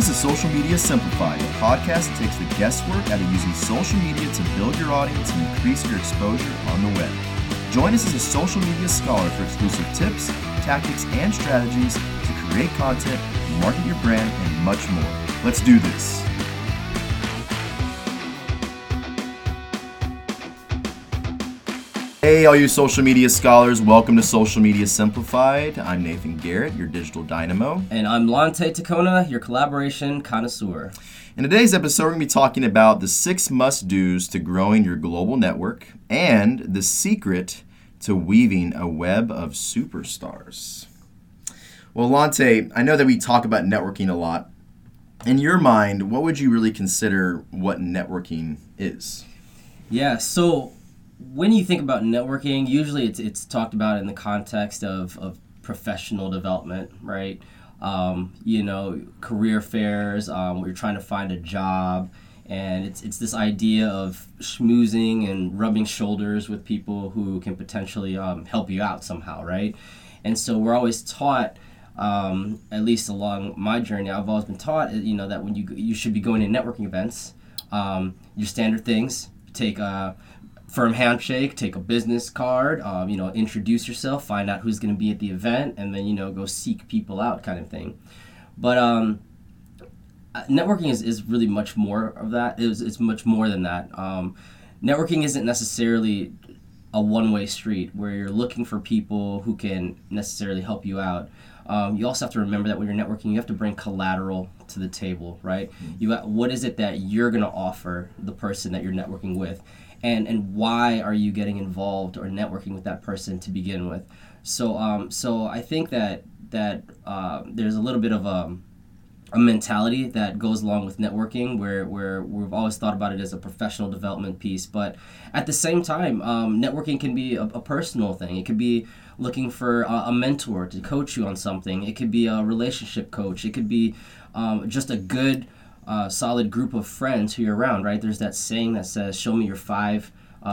This is Social Media Simplified, a podcast that takes the guesswork out of using social media to build your audience and increase your exposure on the web. Join us as a social media scholar for exclusive tips, tactics, and strategies to create content, market your brand, and much more. Let's do this. Hey, all you social media scholars, welcome to Social Media Simplified. I'm Nathan Garrett, your digital dynamo. And I'm Lante Tacona, your collaboration connoisseur. In today's episode, we're going to be talking about the 6 must-dos to growing your global network and the secret to weaving a web of superstars. Well, Lante, I know that we talk about networking a lot. In your mind, what would you really consider what networking is? Yeah, so when you think about networking, usually it's talked about in the context of professional development, right? Career fairs, where you're trying to find a job, and it's this idea of schmoozing and rubbing shoulders with people who can potentially help you out somehow, right? And so we're always taught, at least along my journey, I've always been taught, that when you should be going to networking events, your standard things, take a firm handshake, take a business card, introduce yourself, find out who's going to be at the event, and then, go seek people out kind of thing. But networking is really much more of that. It's much more than that. Networking isn't necessarily a one-way street where you're looking for people who can necessarily help you out. You also have to remember that when you're networking, you have to bring collateral to the table, right? What is it that you're going to offer the person that you're networking with? And why are you getting involved or networking with that person to begin with? So I think that there's a little bit of a mentality that goes along with networking where we've always thought about it as a professional development piece, but at the same time, networking can be a personal thing. It could be looking for a mentor to coach you on something. It could be a relationship coach. It could be just a good solid group of friends who you're around, right? There's that saying that says, show me your the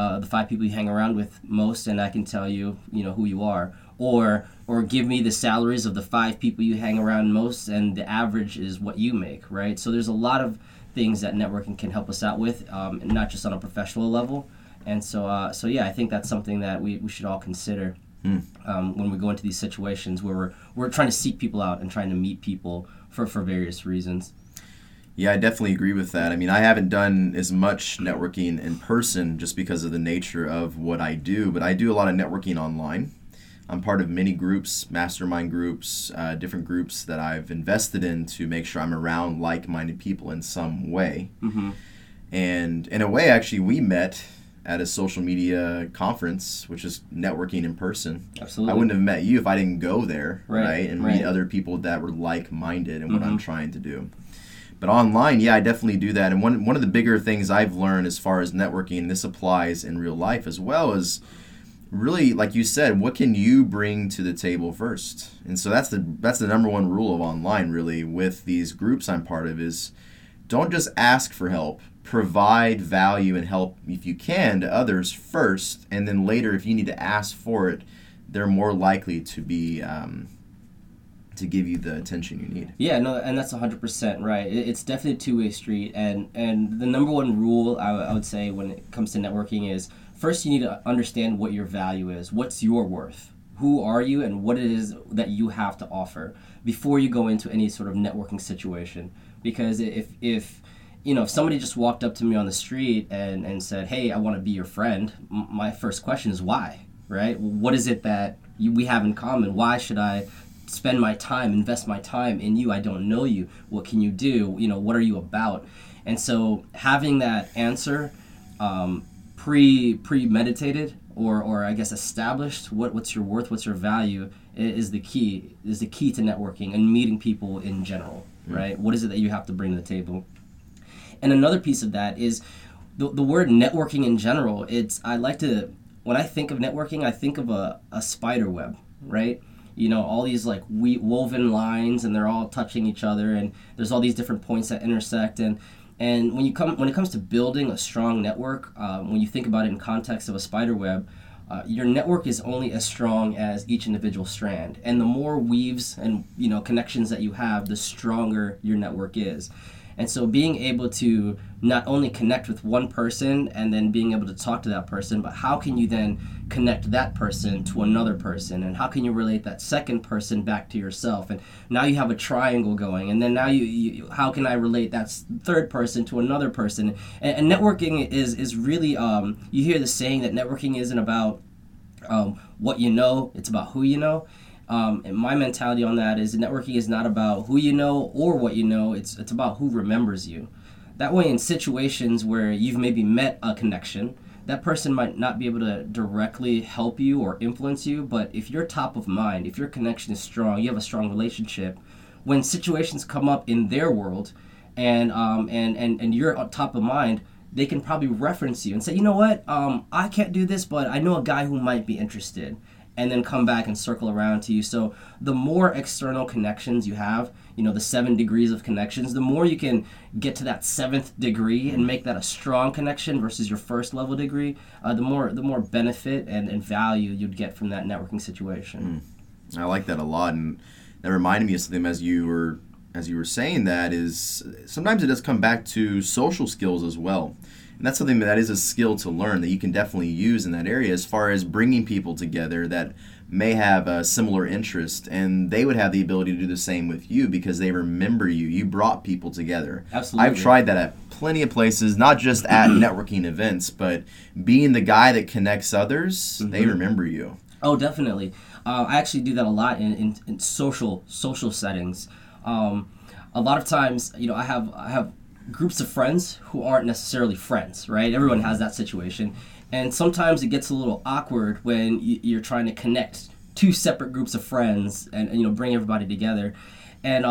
5 people you hang around with most, and I can tell you, who you are. Or give me the salaries of the 5 people you hang around most, and the average is what you make, right? So there's a lot of things that networking can help us out with, not just on a professional level. And so I think that's something that we should all consider when we go into these situations where we're trying to seek people out and trying to meet people for various reasons. Yeah, I definitely agree with that. I mean, I haven't done as much networking in person just because of the nature of what I do, but I do a lot of networking online. I'm part of many groups, mastermind groups, different groups that I've invested in to make sure I'm around like-minded people in some way. Mm-hmm. And in a way, actually, we met at a social media conference, which is networking in person. Absolutely. I wouldn't have met you if I didn't go there, right? And meet other people that were like-minded in what I'm trying to do. But online, yeah, I definitely do that. And one of the bigger things I've learned as far as networking, and this applies in real life as well, is really, like you said, what can you bring to the table first? And so that's the number one rule of online, really, with these groups I'm part of, is don't just ask for help. Provide value and help, if you can, to others first, and then later, if you need to ask for it, they're more likely to be to give you the attention you need. Yeah, no, and that's 100% right. It's definitely a two-way street, and the number one rule I would say when it comes to networking is, first you need to understand what your value is. What's your worth? Who are you, and what it is that you have to offer before you go into any sort of networking situation. Because if somebody just walked up to me on the street and said, hey, I want to be your friend, my first question is why, right? What is it that we have in common? Why should I spend my time, invest my time in you? I don't know you. What can you do? What are you about? And so having that answer premeditated or I guess established, what's your worth, what's your value, is the key to networking and meeting people in general, right? What is it that you have to bring to the table? And another piece of that is the word networking in general. When I think of networking, I think of a spider web, right? All these like woven lines, and they're all touching each other, and there's all these different points that intersect. And when it comes to building a strong network, when you think about it in context of a spider web, Your network is only as strong as each individual strand, and the more weaves and connections that you have, the stronger your network is. And so being able to not only connect with one person and then being able to talk to that person, but how can you then connect that person to another person, and how can you relate that second person back to yourself? And now you have a triangle going, and then now you how can I relate that third person to another person? And networking is really, you hear the saying that networking isn't about what you know, it's about who you know. And my mentality on that is networking is not about who you know or what you know, it's about who remembers you. That way, in situations where you've maybe met a connection, that person might not be able to directly help you or influence you, but if you're top of mind, if your connection is strong, you have a strong relationship, when situations come up in their world and you're on top of mind, they can probably reference you and say, you know what, I can't do this, but I know a guy who might be interested, and then come back and circle around to you. So the more external connections you have, the 7 degrees of connections, the more you can get to that 7th degree and make that a strong connection versus your first level degree, the more benefit and value you'd get from that networking situation. I like that a lot, and that reminded me of something as you were saying that is sometimes it does come back to social skills as well. And that's something that is a skill to learn that you can definitely use in that area as far as bringing people together that may have a similar interest, and they would have the ability to do the same with you because they remember you. You brought people together. Absolutely. I've tried that at plenty of places, not just at networking events, but being the guy that connects others, they remember you. Oh, definitely. I actually do that a lot in social settings. A lot of times, I have groups of friends who aren't necessarily friends, right? Everyone has that situation. And sometimes it gets a little awkward when you're trying to connect 2 separate groups of friends and bring everybody together. And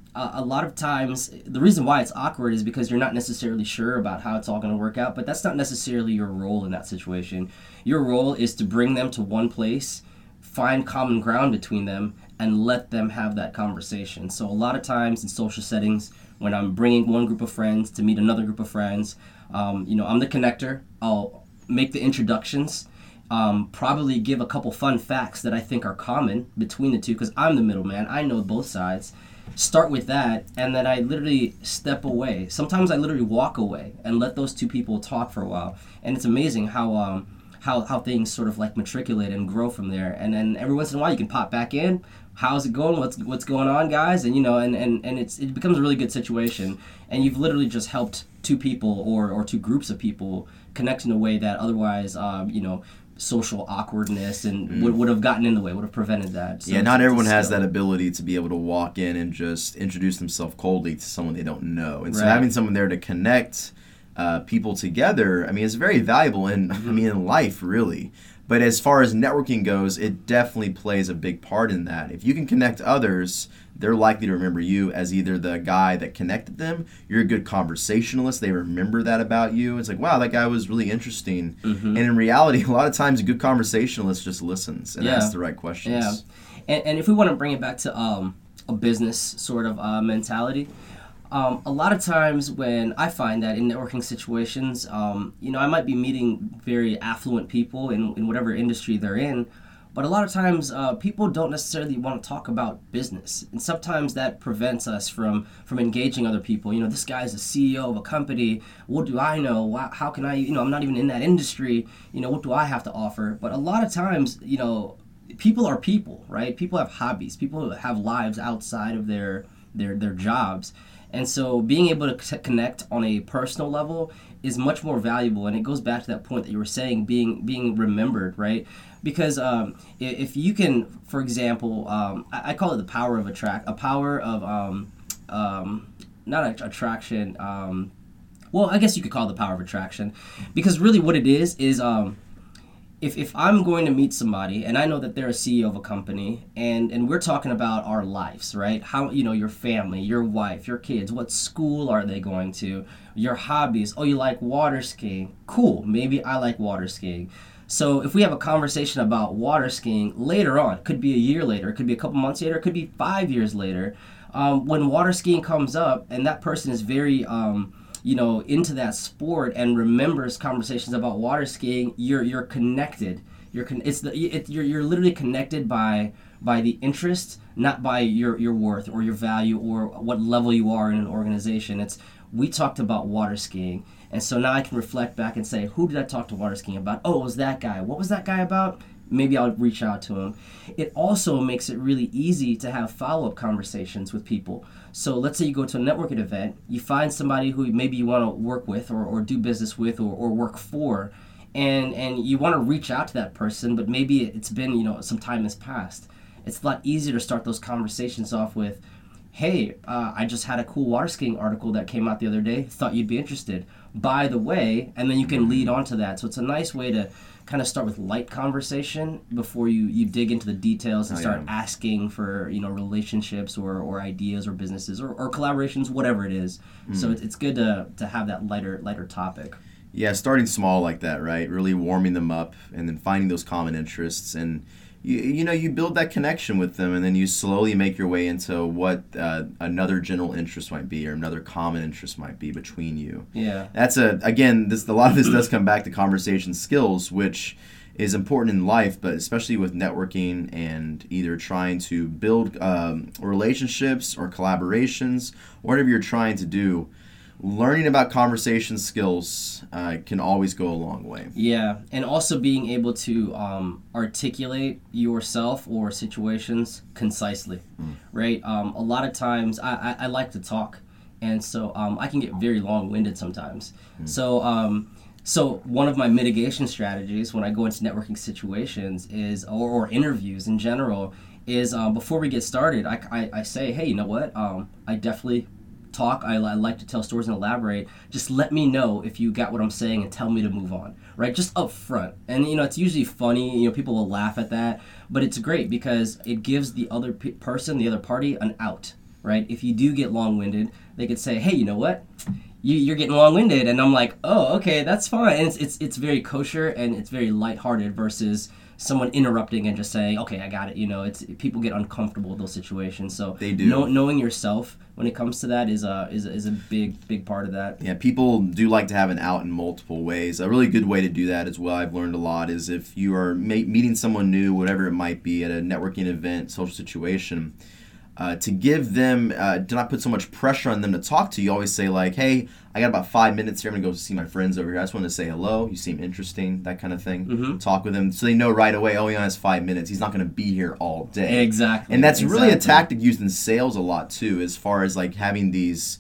a lot of times, the reason why it's awkward is because you're not necessarily sure about how it's all going to work out, but that's not necessarily your role in that situation. Your role is to bring them to one place, find common ground between them, and let them have that conversation. So a lot of times in social settings, when I'm bringing one group of friends to meet another group of friends, I'm the connector. I'll make the introductions, probably give a couple fun facts that I think are common between the two, because I'm the middleman. I know both sides. Start with that, and then I literally step away. Sometimes I literally walk away and let those 2 people talk for a while. And it's amazing how things sort of like matriculate and grow from there. And then every once in a while you can pop back in. How's it going? What's going on, guys? And it becomes a really good situation. And you've literally just helped 2 people or 2 groups of people connect in a way that otherwise, social awkwardness and would have gotten in the way, would have prevented that. So not everyone has that ability to be able to walk in and just introduce themselves coldly to someone they don't know. And so having someone there to connect people together, is very valuable in life, really. But as far as networking goes, it definitely plays a big part in that. If you can connect others, they're likely to remember you as either the guy that connected them, you're a good conversationalist, they remember that about you. It's like, wow, that guy was really interesting. And in reality, a lot of times a good conversationalist just listens and asks the right questions. Yeah. And if we want to bring it back to a business sort of mentality, a lot of times when I find that in networking situations, I might be meeting very affluent people in whatever industry they're in, but a lot of times people don't necessarily want to talk about business, and sometimes that prevents us from engaging other people. This guy's the CEO of a company. What do I know? How can I? I'm not even in that industry. What do I have to offer? But a lot of times, people are people, right? People have hobbies. People have lives outside of their jobs. And so being able to connect on a personal level is much more valuable, and it goes back to that point that you were saying, being remembered, right? Because if you can, for example, I call it the power of not attraction. Well, I guess you could call it the power of attraction, because really what it is if I'm going to meet somebody and I know that they're a CEO of a company and we're talking about our lives, right? How, your family, your wife, your kids, what school are they going to, your hobbies. Oh, you like water skiing. Cool. Maybe I like water skiing. So if we have a conversation about water skiing later on, it could be a year later, it could be a couple months later, it could be 5 years later, when water skiing comes up and that person is very into that sport and remembers conversations about water skiing, you're connected. You're literally connected by the interest, not by your worth or your value or what level you are in an organization. We talked about water skiing, and so now I can reflect back and say, who did I talk to water skiing about? Oh, it was that guy. What was that guy about? Maybe I'll reach out to him. It also makes it really easy to have follow-up conversations with people. So let's say you go to a networking event, you find somebody who maybe you want to work with or do business with or work for, and you want to reach out to that person, but maybe it's been, some time has passed. It's a lot easier to start those conversations off with, hey, I just had a cool water skiing article that came out the other day, thought you'd be interested. By the way, and then you can lead on to that. So it's a nice way to kind of start with light conversation before you dig into the details and start asking for relationships or ideas or businesses or collaborations, whatever it is. So it's good to have that lighter topic. Yeah, starting small like that, right? Really warming them up and then finding those common interests, and you build that connection with them, and then you slowly make your way into what another general interest might be or another common interest might be between you. Yeah. That's a lot of this does come back to conversation skills, which is important in life, but especially with networking and either trying to build relationships or collaborations, whatever you're trying to do. Learning about conversation skills can always go a long way. Yeah, and also being able to articulate yourself or situations concisely, right? A lot of times I like to talk, and so I can get very long-winded sometimes. So one of my mitigation strategies when I go into networking situations is, or interviews in general, is before we get started, I say, hey, you know what? I definitely talk. I like to tell stories and elaborate. Just let me know if you got what I'm saying and tell me to move on, right? Just up front. And it's usually funny, people will laugh at that, but it's great because it gives the other person, the other party, an out, right? If you do get long-winded, they could say, hey, you know what? You're getting long-winded, and I'm like, oh, okay, that's fine. And it's very kosher and it's very lighthearted versus someone interrupting and just saying, okay, I got it. People get uncomfortable with those situations. So they do. Knowing yourself when it comes to that is a big part of that. Yeah, people do like to have an out in multiple ways. A really good way to do that as well, I've learned a lot, is if you are meeting someone new, whatever it might be, at a networking event, social situation, to give them, to not put so much pressure on them to talk to you. Always say like, hey, I got about 5 minutes here. I'm going to go see my friends over here. I just want to say hello. You seem interesting, that kind of thing. Mm-hmm. Talk with them so they know right away, oh, he only has 5 minutes. He's not going to be here all day. Exactly. And that's really a tactic used in sales a lot too, as far as like having these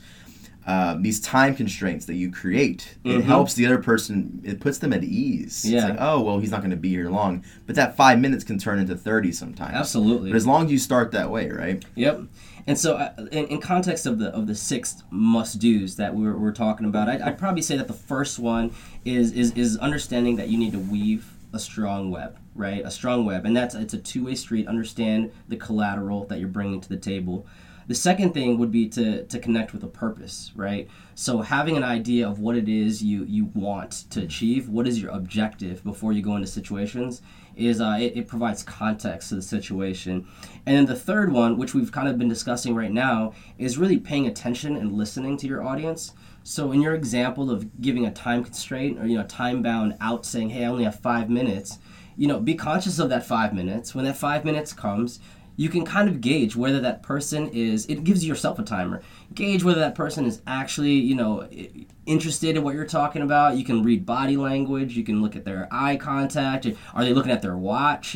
time constraints that you create. It helps the other person, it puts them at ease. Yeah. It's like, oh, well, he's not going to be here long. But that 5 minutes can turn into 30 sometimes. Absolutely. But as long as you start that way, right? Yep. And so in context of the 6 must-dos that we're talking about, I'd probably say that the first one is understanding that you need to weave a strong web, right? A strong web. And it's a two-way street. Understand the collateral that you're bringing to the table. The second thing would be to connect with a purpose, right? So having an idea of what it is you want to achieve, what is your objective before you go into situations, is it provides context to the situation. And then the third one, which we've kind of been discussing right now, is really paying attention and listening to your audience. So in your example of giving a time constraint or time-bound out, saying, hey, I only have 5 minutes, be conscious of that 5 minutes. When that 5 minutes comes, you can kind of gauge whether that person it gives yourself a timer, gauge whether that person is actually, interested in what you're talking about. You can read body language, you can look at their eye contact, are they looking at their watch,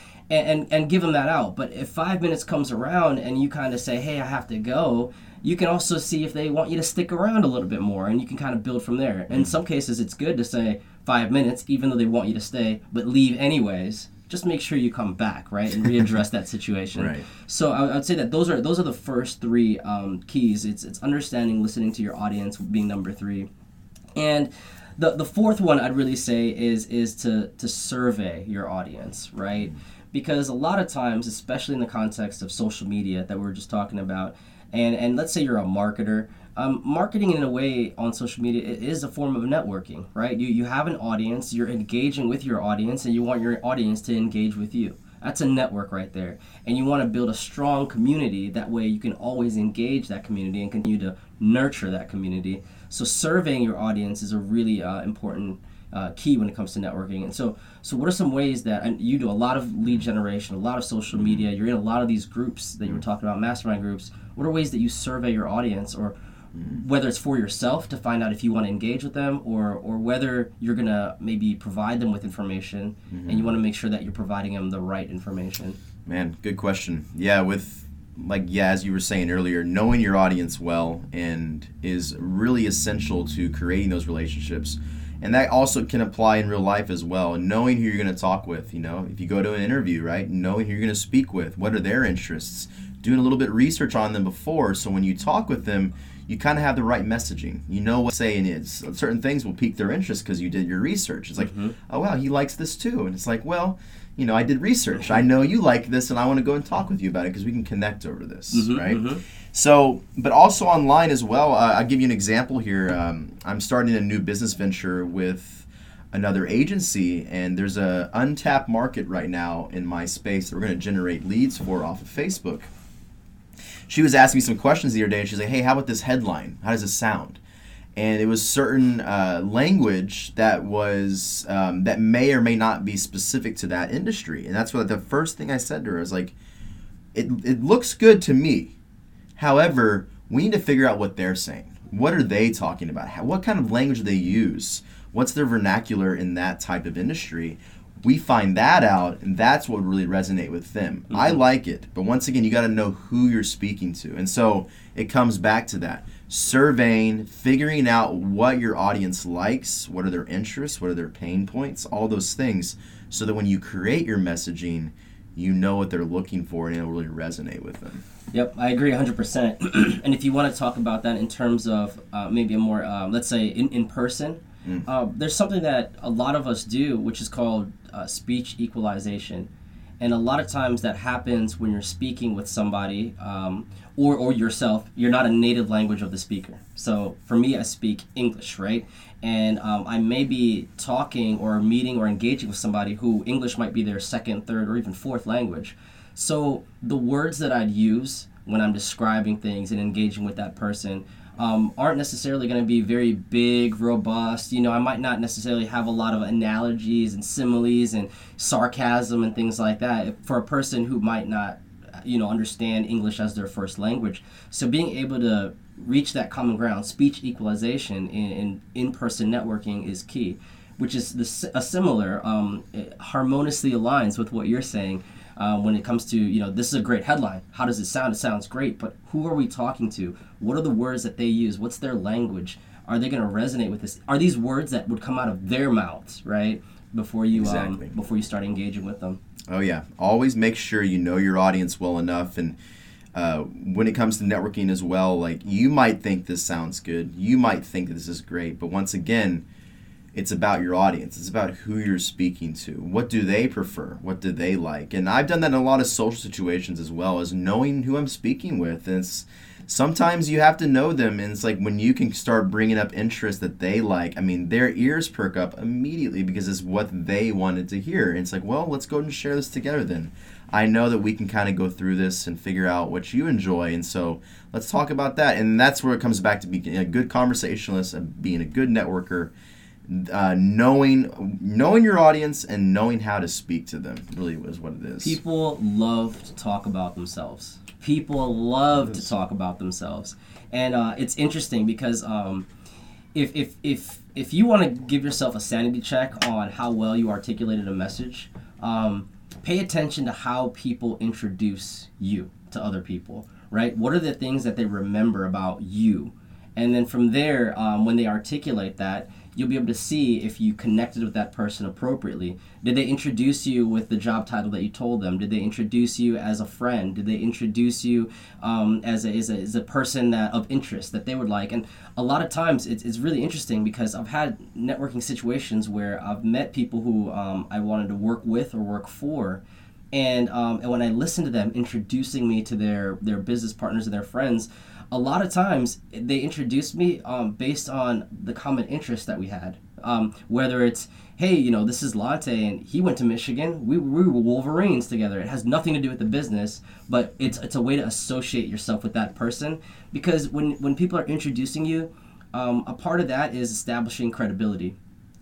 and give them that out. But if 5 minutes comes around and you kind of say, hey, I have to go, you can also see if they want you to stick around a little bit more, and you can kind of build from there. In some cases, it's good to say 5 minutes, even though they want you to stay, but leave anyways. Just make sure you come back, right, and readdress that situation. Right. So I would say that those are the first 3 keys. It's understanding, listening to your audience being number 3, and the fourth one I'd really say is to survey your audience, right? Because a lot of times, especially in the context of social media that we were just talking about, and let's say you're a marketer. Marketing in a way on social media is a form of networking, right? You have an audience, you're engaging with your audience, and you want your audience to engage with you. That's a network right there. And you want to build a strong community. That way you can always engage that community and continue to nurture that community. So surveying your audience is a really important key when it comes to networking. And so what are some ways that, and you do a lot of lead generation, a lot of social media, you're in a lot of these groups that you were talking about, mastermind groups. What are ways that you survey your audience, or whether it's for yourself to find out if you want to engage with them, or whether you're going to maybe provide them with information and you want to make sure that you're providing them the right information? Man, good question. Yeah, as you were saying earlier, knowing your audience well and is really essential to creating those relationships. And that also can apply in real life as well. And knowing who you're going to talk with, if you go to an interview, right? Knowing who you're going to speak with, what are their interests, doing a little bit of research on them before, so when you talk with them, you kind of have the right messaging. You know what saying is. Certain things will pique their interest because you did your research. It's like, oh wow, he likes this too. And it's like, well, I did research. I know you like this, and I want to go and talk with you about it because we can connect over this, right? So, but also online as well. I'll give you an example here. I'm starting a new business venture with another agency, and there's a untapped market right now in my space that we're going to generate leads for off of Facebook. She was asking me some questions the other day, and she's like, hey, how about this headline? How does it sound? And it was certain language that was that may or may not be specific to that industry. And that's what the first thing I said to her. I was like, it looks good to me. However, we need to figure out what they're saying. What are they talking about? What kind of language do they use? What's their vernacular in that type of industry? We find that out, and that's what would really resonate with them. I like it, but once again, you got to know who you're speaking to. And so it comes back to that. Surveying, figuring out what your audience likes, what are their interests, what are their pain points, all those things, so that when you create your messaging, you know what they're looking for and it'll really resonate with them. Yep, I agree 100%. And if you want to talk about that in terms of maybe a more, let's say, in person, there's something that a lot of us do, which is called speech equalization. And a lot of times that happens when you're speaking with somebody or yourself. You're not a native language of the speaker. So for me, I speak English, right? And I may be talking or meeting or engaging with somebody who English might be their second, third, or even fourth language. So the words that I'd use when I'm describing things and engaging with that person aren't necessarily going to be very big, robust. I might not necessarily have a lot of analogies and similes and sarcasm and things like that for a person who might not, understand English as their first language. So being able to reach that common ground, speech equalization in-person networking is key, which is a similar, it harmoniously aligns with what you're saying. When it comes to, this is a great headline. How does it sound? It sounds great, but who are we talking to? What are the words that they use? What's their language? Are they going to resonate with this? Are these words that would come out of their mouths, right? Before you start engaging with them. Oh yeah, always make sure you know your audience well enough, and when it comes to networking as well, like you might think this sounds good, you might think this is great, but once again, it's about your audience. It's about who you're speaking to. What do they prefer? What do they like? And I've done that in a lot of social situations as well, as knowing who I'm speaking with. And sometimes you have to know them, and it's like when you can start bringing up interests that they like, their ears perk up immediately because it's what they wanted to hear. And it's like, well, let's go and share this together then. I know that we can kind of go through this and figure out what you enjoy, and so let's talk about that. And that's where it comes back to being a good conversationalist and being a good networker. Knowing your audience and knowing how to speak to them really is what it is. People love to talk about themselves. And it's interesting because if you want to give yourself a sanity check on how well you articulated a message, pay attention to how people introduce you to other people, right? What are the things that they remember about you? And then from there, when they articulate that, you'll be able to see if you connected with that person appropriately. Did they introduce you with the job title that you told them? Did they introduce you as a friend? Did they introduce you as a person of interest that they would like? And a lot of times it's really interesting because I've had networking situations where I've met people who I wanted to work with or work for, and when I listen to them introducing me to their business partners and their friends, a lot of times they introduced me based on the common interest that we had. Whether it's, hey, this is Latte and he went to Michigan. We were Wolverines together. It has nothing to do with the business, but it's a way to associate yourself with that person. Because when people are introducing you, a part of that is establishing credibility.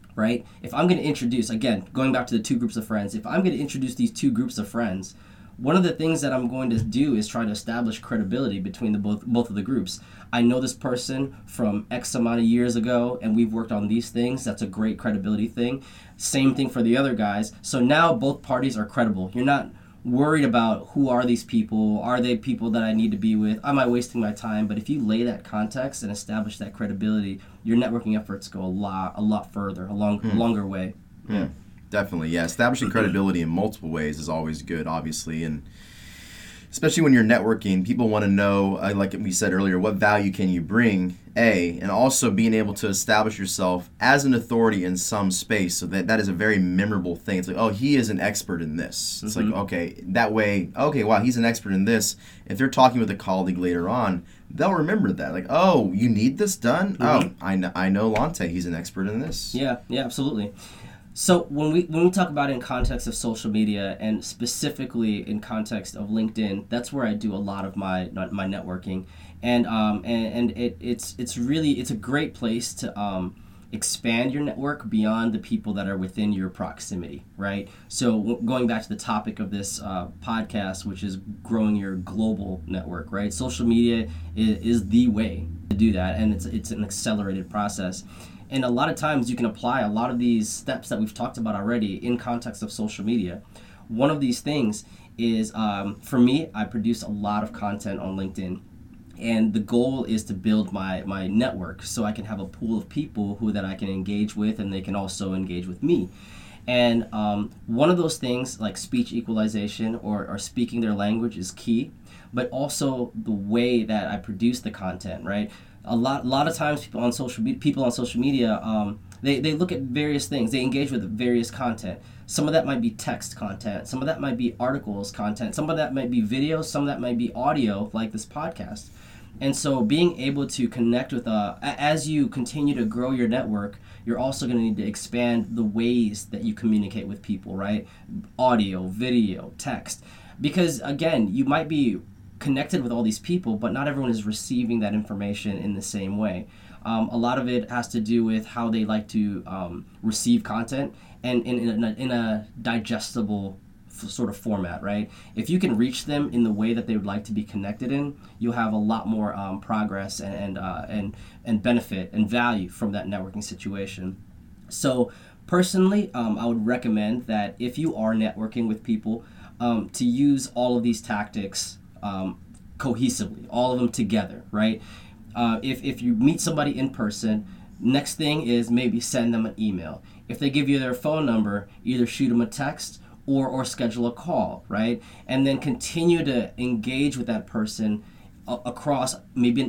right? If I'm going to introduce, again, going back to the two groups of friends, if I'm going to introduce these two groups of friends, one of the things that I'm going to do is try to establish credibility between the both of the groups. I know this person from X amount of years ago, and we've worked on these things. That's a great credibility thing. Same thing for the other guys. So now both parties are credible. You're not worried about who are these people, are they people that I need to be with, am I wasting my time? But if you lay that context and establish that credibility, your networking efforts go a lot further, a longer way. Yeah, definitely. Yeah, establishing credibility in multiple ways is always good, obviously, and especially when you're networking, people want to know, like we said earlier, what value can you bring, and also being able to establish yourself as an authority in some space, so that is a very memorable thing. It's like, oh, he is an expert in this. It's like, okay, that way, okay, wow, he's an expert in this. If they're talking with a colleague later on, they'll remember that. Like, oh, you need this done? Oh, I know Lante, he's an expert in this. Yeah, absolutely. So when we talk about it in context of social media, and specifically in context of LinkedIn, that's where I do a lot of my networking, and it's a great place to expand your network beyond the people that are within your proximity, right? So going back to the topic of this podcast, which is growing your global network, right? Social media is the way to do that, and it's an accelerated process. And a lot of times you can apply a lot of these steps that we've talked about already in context of social media. One of these things is, for me, I produce a lot of content on LinkedIn. And the goal is to build my network so I can have a pool of people that I can engage with, and they can also engage with me. And one of those things, like speech equalization or speaking their language, is key, but also the way that I produce the content, right? A lot of times people on social media, they look at various things. They engage with various content. Some of that might be text content. Some of that might be articles content. Some of that might be video. Some of that might be audio, like this podcast. And so being able to connect with, as you continue to grow your network, you're also going to need to expand the ways that you communicate with people, right? Audio, video, text. Because, again, you might be connected with all these people, but not everyone is receiving that information in the same way. A lot of it has to do with how they like to receive content, and in a digestible sort of format, right? If you can reach them in the way that they would like to be connected in, you'll have a lot more progress and benefit and value from that networking situation. So personally, I would recommend that if you are networking with people, to use all of these tactics cohesively, all of them together, right? If you meet somebody in person, next thing is maybe send them an email. If they give you their phone number, either shoot them a text or schedule a call, right? And then continue to engage with that person across maybe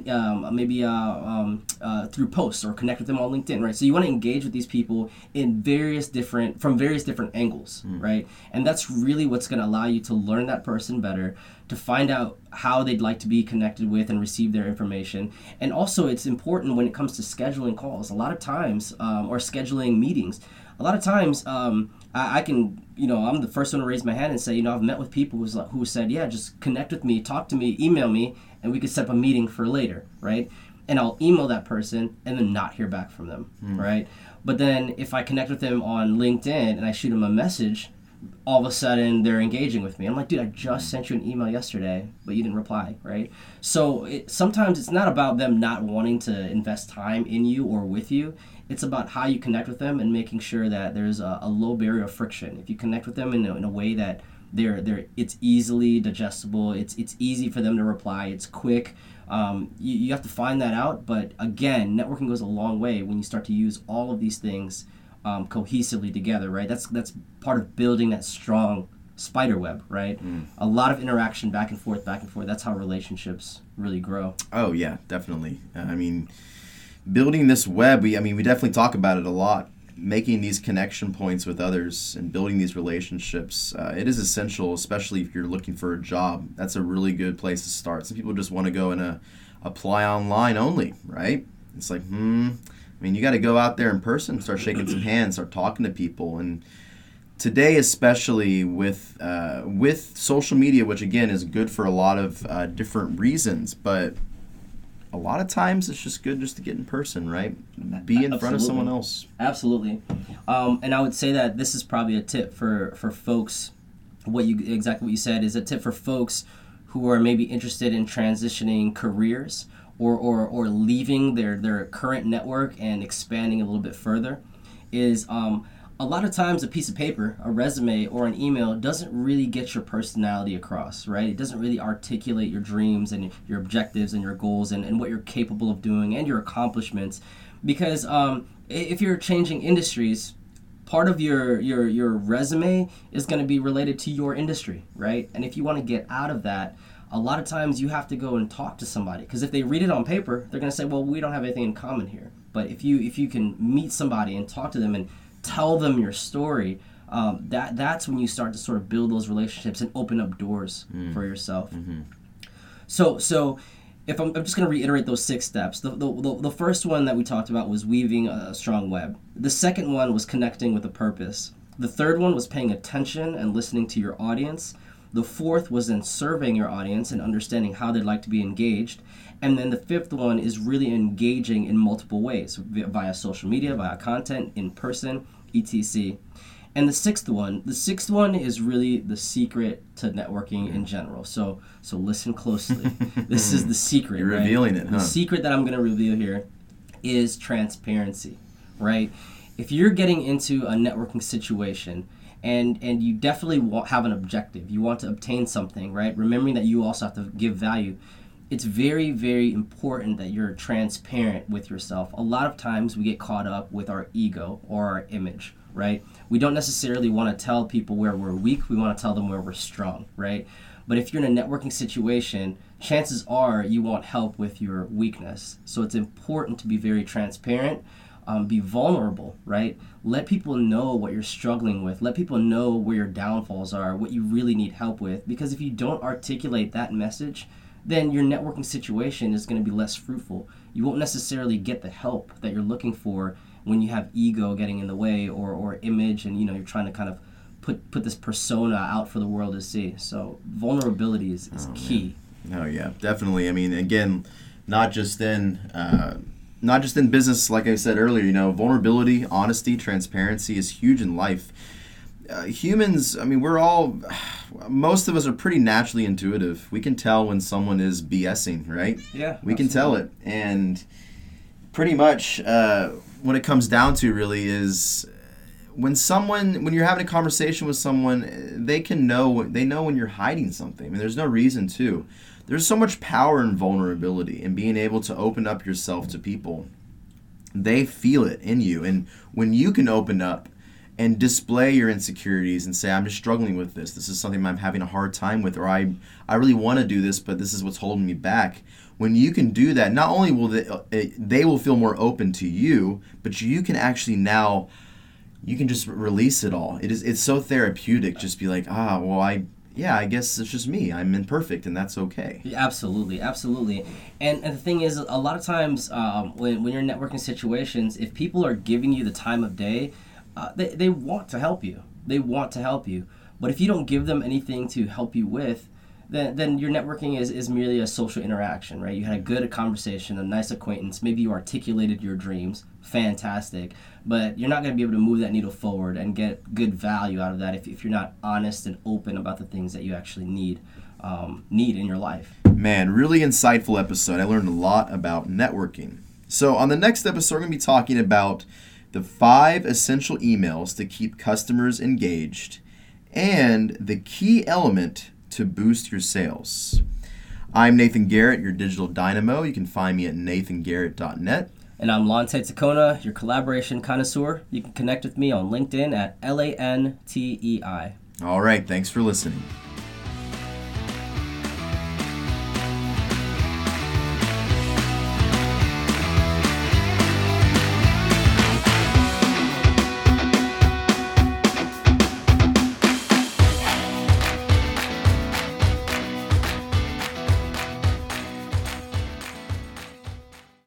through posts, or connect with them on LinkedIn, right? So you want to engage with these people from various different angles, right? And that's really what's going to allow you to learn that person better, to find out how they'd like to be connected with and receive their information. And also, it's important when it comes to scheduling calls. A lot of times, or scheduling meetings, a lot of times, I can, I'm the first one to raise my hand and say, I've met with people who said, yeah, just connect with me, talk to me, email me, and we could set up a meeting for later, right? And I'll email that person and then not hear back from them, right? But then if I connect with them on LinkedIn and I shoot them a message, all of a sudden they're engaging with me. I'm like, dude, I just sent you an email yesterday, but you didn't reply, right? So sometimes it's not about them not wanting to invest time in you or with you. It's about how you connect with them and making sure that there's a low barrier of friction. If you connect with them in a way that it's easily digestible, it's easy for them to reply, it's quick. You have to find that out. But again, networking goes a long way when you start to use all of these things cohesively together, right? That's part of building that strong spider web, right? A lot of interaction back and forth. That's how relationships really grow. Oh yeah, definitely. Building this web, we definitely talk about it a lot. Making these connection points with others and building these relationships, it is essential, especially if you're looking for a job. That's a really good place to start. Some people just want to go and apply online only, right? It's like, you got to go out there in person, start shaking some hands, start talking to people. And today, especially with social media, which again is good for a lot of different reasons, but a lot of times it's just good just to get in person, right? Be in front of someone else. Absolutely. And I would say that this is probably a tip for folks. Exactly what you said is a tip for folks who are maybe interested in transitioning careers or leaving their current network and expanding a little bit further. Is a lot of times a piece of paper, a resume, or an email doesn't really get your personality across, right? It doesn't really articulate your dreams and your objectives and your goals and what you're capable of doing and your accomplishments. Because if you're changing industries, part of your resume is going to be related to your industry, right? And if you want to get out of that, a lot of times you have to go and talk to somebody. Because if they read it on paper, they're going to say, well, we don't have anything in common here. But if you can meet somebody and talk to them and tell them your story, that's when you start to sort of build those relationships and open up doors for yourself. Mm-hmm. So if I'm just going to reiterate those 6 steps. The first one that we talked about was weaving a strong web. The second one was connecting with a purpose. The third one was paying attention and listening to your audience. The fourth was then surveying your audience and understanding how they'd like to be engaged. And then the fifth one is really engaging in multiple ways, via social media, via content, in person, etc. And the sixth one is really the secret to networking in general. So listen closely. This is the secret. You're revealing it, huh? The secret that I'm going to reveal here is transparency, right? If you're getting into a networking situation and you definitely have an objective, you want to obtain something, right? Remembering that you also have to give value. It's very, very important that you're transparent with yourself. A lot of times we get caught up with our ego or our image, right? We don't necessarily want to tell people where we're weak. We want to tell them where we're strong, right? But if you're in a networking situation, chances are you want help with your weakness. So it's important to be very transparent, be vulnerable, right? Let people know what you're struggling with. Let people know where your downfalls are, what you really need help with. Because if you don't articulate that message, then your networking situation is going to be less fruitful. You won't necessarily get the help that you're looking for when you have ego getting in the way or image, and you're trying to kind of put this persona out for the world to see. So vulnerability is key. Man. Oh yeah, definitely. I mean, again, not just in business, like I said earlier. Vulnerability, honesty, transparency is huge in life. Humans, I mean, most of us are pretty naturally intuitive. We can tell when someone is BSing, right? Yeah. We can tell it. And pretty much what it comes down to really is when you're having a conversation with someone, they know when you're hiding something. I mean, there's no reason to. There's so much power in vulnerability and being able to open up yourself to people. They feel it in you. And when you can open up and display your insecurities and say, I'm just struggling with this. This is something I'm having a hard time with, or I really want to do this, but this is what's holding me back. When you can do that, not only will they will feel more open to you, but you can actually now, you can just release it all. It's so therapeutic. Just be like, I guess it's just me. I'm imperfect, and that's okay. Yeah, absolutely. And the thing is, a lot of times when you're in networking situations, if people are giving you the time of day, they want to help you. But if you don't give them anything to help you with, then your networking is merely a social interaction, right? You had a good conversation, a nice acquaintance. Maybe you articulated your dreams. Fantastic. But you're not going to be able to move that needle forward and get good value out of that if you're not honest and open about the things that you actually need in your life. Man, really insightful episode. I learned a lot about networking. So on the next episode, we're going to be talking about the 5 essential emails to keep customers engaged and the key element to boost your sales. I'm Nathan Garrett, your digital dynamo. You can find me at nathangarrett.net. And I'm Lante Tacona, your collaboration connoisseur. You can connect with me on LinkedIn at LANTEI. All right, thanks for listening.